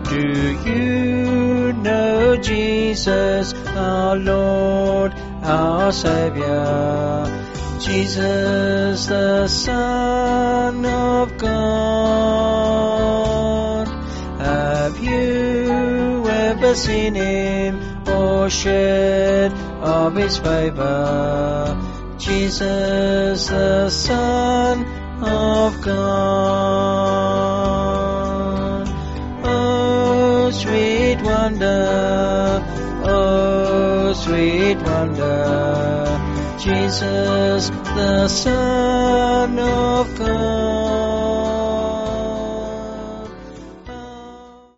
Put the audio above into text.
Do you know Jesus, our Lord, our Saviour? Jesus, the Son of God. Have you ever seen him or shared of his favour? Jesus, the Son of God. Oh, sweet wonder, oh, sweet wonder, Jesus, the Son of God.